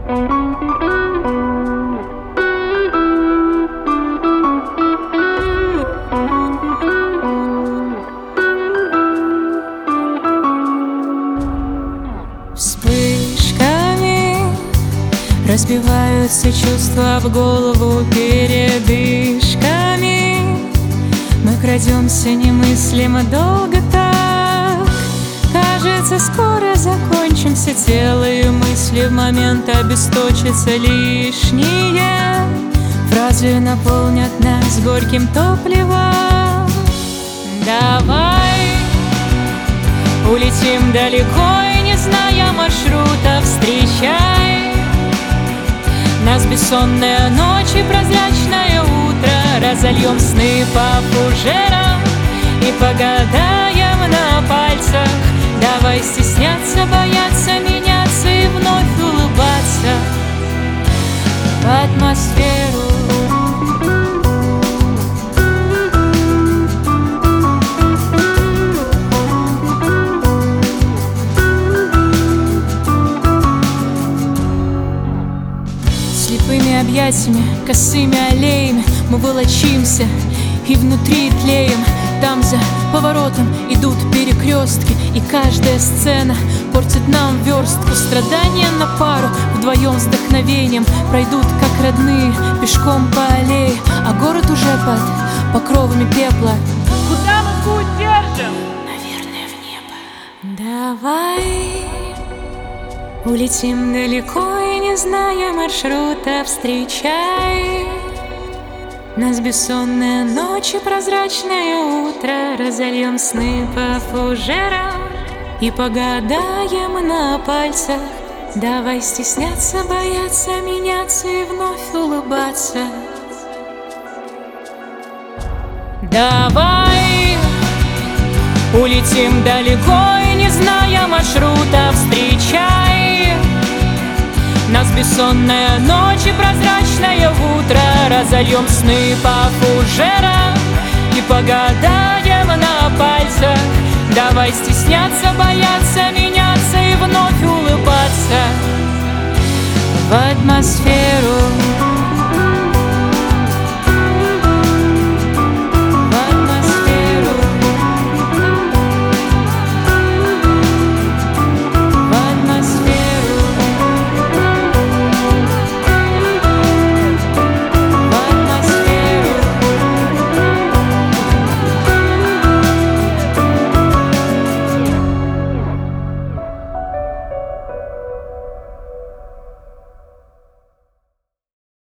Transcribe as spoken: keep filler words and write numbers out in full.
Вспышками разбиваются чувства в голову передышками. Мы крадемся немыслимо долго так. Кажется, скоро закончимся. Тело и мысли в момент обесточатся лишние. Фразы наполнят нас горьким топливом. Давай улетим далеко и не зная маршрута. Встречай нас бессонная ночь и прозрачное утро. Разольем сны по фужерам и погадаем на пальцах. Давай стесняться, бояться, меняться и вновь улыбаться в атмосферу. Слепыми объятиями, косыми аллеями мы волочимся и внутри тлеем. Там за поворотом идут перекрестки, и каждая сцена портит нам верстку. Страдания на пару вдвоем с вдохновением пройдут как родные пешком по аллее, а город уже под покровами пепла. Куда мы путь держим? Наверное, в небо. Давай улетим далеко и не зная маршрута. Встречай нас бессонная ночь и прозрачное утро. Разольем сны по фужерам и погадаем на пальцах. Давай стесняться, бояться, меняться и вновь улыбаться. Давай улетим далеко и не зная маршрута. Встречай нас бессонная ночь и прозрачное утро. Разольем сны по фужерам и погадаем на пальцах. Давай стесняться, бояться, меняться и вновь улыбаться в атмосфере.